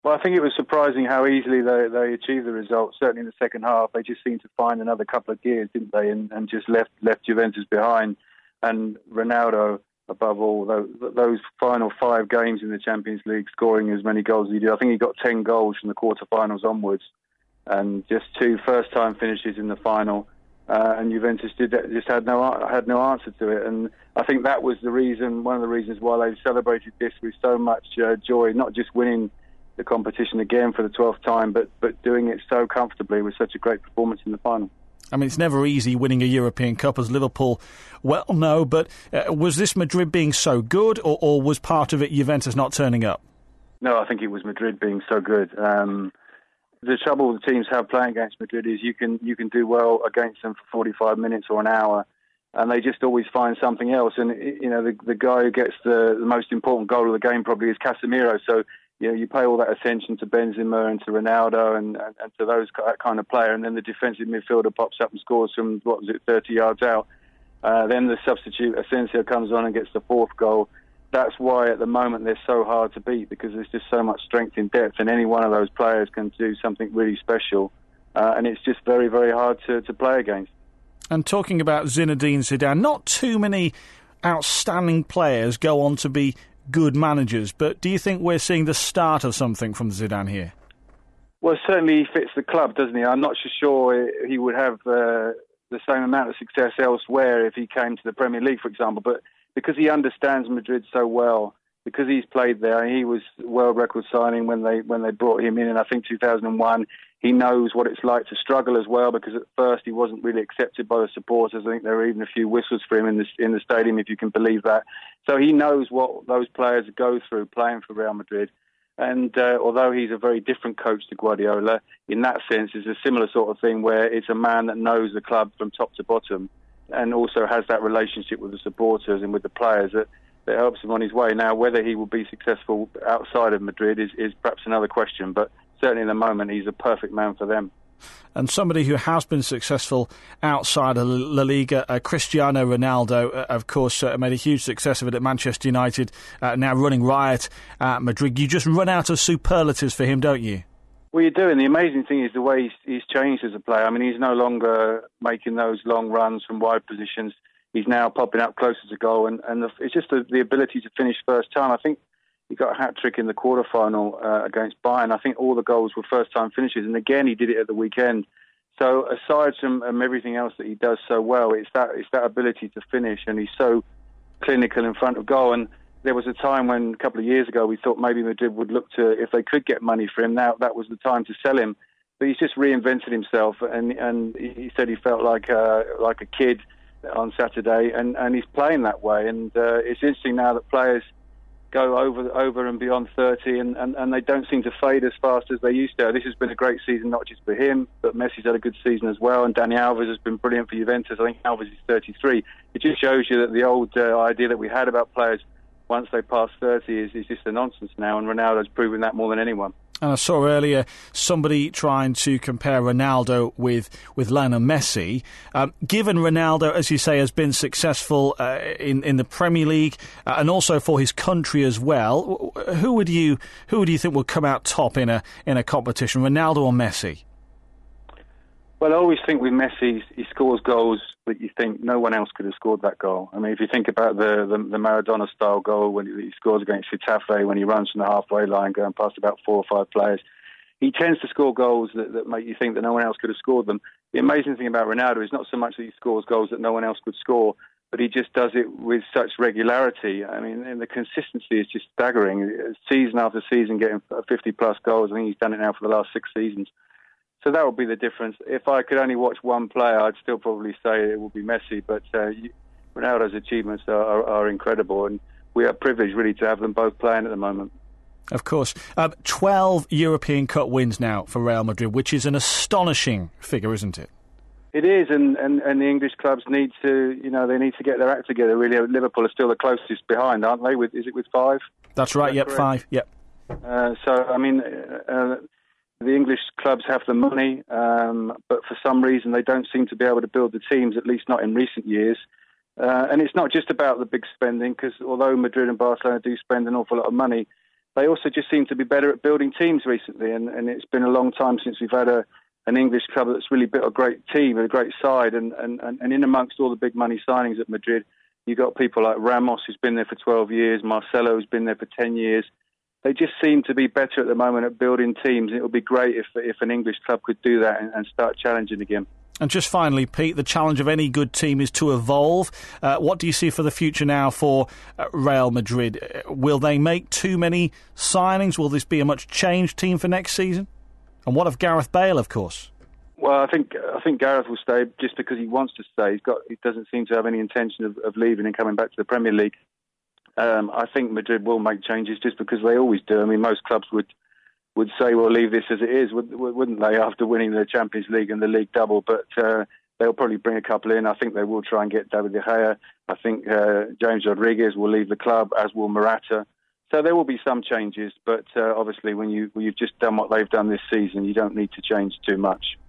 Well, I think it was surprising how easily they achieved the result. Certainly in the second half, they just seemed to find another couple of gears, didn't they? And just left Juventus behind. And Ronaldo, above all, those final 5 games in the Champions League, scoring as many goals as he did. I think he got 10 goals from the quarterfinals onwards, and just 2 first-time finishes in the final. And Juventus just had no answer to it. And I think that was one of the reasons why they celebrated this with so much joy, not just winning the competition again for the 12th time, but doing it so comfortably with such a great performance in the final. I mean, it's never easy winning a European Cup, as Liverpool well know, but was this Madrid being so good, or was part of it Juventus not turning up? No, I think it was Madrid being so good. The trouble the teams have playing against Madrid is you can do well against them for 45 minutes or an hour, and they just always find something else. And the guy who gets the most important goal of the game probably is Casemiro. So you pay all that attention to Benzema and to Ronaldo and to that kind of player, and then the defensive midfielder pops up and scores from 30 yards out. Then the substitute Asensio comes on and gets the 4th goal. That's why at the moment they're so hard to beat, because there's just so much strength in depth, and any one of those players can do something really special, and it's just very, very hard to play against. And talking about Zinedine Zidane, not too many outstanding players go on to be good managers, but do you think we're seeing the start of something from Zidane here? Well, certainly he fits the club, doesn't he? I'm not so sure he would have the same amount of success elsewhere if he came to the Premier League, for example, but because he understands Madrid so well, because he's played there, he was world record signing when they brought him in I think 2001. He knows what it's like to struggle as well, because at first he wasn't really accepted by the supporters. I think there were even a few whistles for him in the stadium, if you can believe that. So he knows what those players go through playing for Real Madrid. And although he's a very different coach to Guardiola, in that sense, it's a similar sort of thing where it's a man that knows the club from top to bottom, and also has that relationship with the supporters and with the players that helps him on his way. Now, whether he will be successful outside of Madrid is perhaps another question, but certainly in the moment he's a perfect man for them. And somebody who has been successful outside of La Liga, Cristiano Ronaldo, of course, made a huge success of it at Manchester United, now running riot at Madrid. You just run out of superlatives for him, don't you? Well, you do, and the amazing thing is the way he's changed as a player. I mean, he's no longer making those long runs from wide positions. He's now popping up closer to goal, and it's just the ability to finish first time. I think he got a hat-trick in the quarter-final against Bayern. I think all the goals were first-time finishes, and again, he did it at the weekend. So aside from everything else that he does so well, it's that ability to finish, and he's so clinical in front of goal. And there was a time when, a couple of years ago, we thought maybe Madrid would look to, if they could get money for him, now that was the time to sell him. But he's just reinvented himself, and he said he felt like a kid on Saturday, and he's playing that way. And it's interesting now that players go over and beyond 30, and they don't seem to fade as fast as they used to. This has been a great season, not just for him, but Messi's had a good season as well, and Dani Alves has been brilliant for Juventus. I think Alves is 33. It just shows you that the old idea that we had about players once they pass 30 is just a nonsense now, and Ronaldo's proven that more than anyone. And I saw earlier somebody trying to compare Ronaldo with Lionel Messi. Given Ronaldo, as you say, has been successful in the Premier League and also for his country as well, who would you think will come out top in a competition, Ronaldo or Messi? Well, I always think with Messi, he scores goals that you think no one else could have scored that goal. I mean, if you think about the Maradona-style goal when he scores against Getafe, when he runs from the halfway line going past about 4 or 5 players, he tends to score goals that make you think that no one else could have scored them. The amazing thing about Ronaldo is not so much that he scores goals that no one else could score, but he just does it with such regularity. I mean, and the consistency is just staggering. Season after season, getting 50-plus goals. I think he's done it now for the last 6 seasons. So that would be the difference. If I could only watch one player, I'd still probably say it would be Messi. But Ronaldo's achievements are incredible, and we are privileged really to have them both playing at the moment. Of course. 12 European Cup wins now for Real Madrid, which is an astonishing figure, isn't it? It is, and the English clubs need to, they need to get their act together. Really, Liverpool are still the closest behind, aren't they? Is it with 5? That's right. Yep, correct? 5. Yep. So I mean. The English clubs have the money, but for some reason they don't seem to be able to build the teams, at least not in recent years. And it's not just about the big spending, because although Madrid and Barcelona do spend an awful lot of money, they also just seem to be better at building teams recently. And it's been a long time since we've had an English club that's really built a great team, a great side. And in amongst all the big money signings at Madrid, you've got people like Ramos, who's been there for 12 years, Marcelo, who's been there for 10 years. They just seem to be better at the moment at building teams. It would be great if an English club could do that and start challenging again. And just finally, Pete, the challenge of any good team is to evolve. What do you see for the future now for Real Madrid? Will they make too many signings? Will this be a much changed team for next season? And what of Gareth Bale, of course? Well, I think Gareth will stay just because he wants to stay. He doesn't seem to have any intention of leaving and coming back to the Premier League. I think Madrid will make changes just because they always do. I mean, most clubs would say, well, leave this as it is, wouldn't they, after winning the Champions League and the League double? But they'll probably bring a couple in. I think they will try and get David De Gea. I think James Rodriguez will leave the club, as will Morata. So there will be some changes, but obviously when you've just done what they've done this season, you don't need to change too much.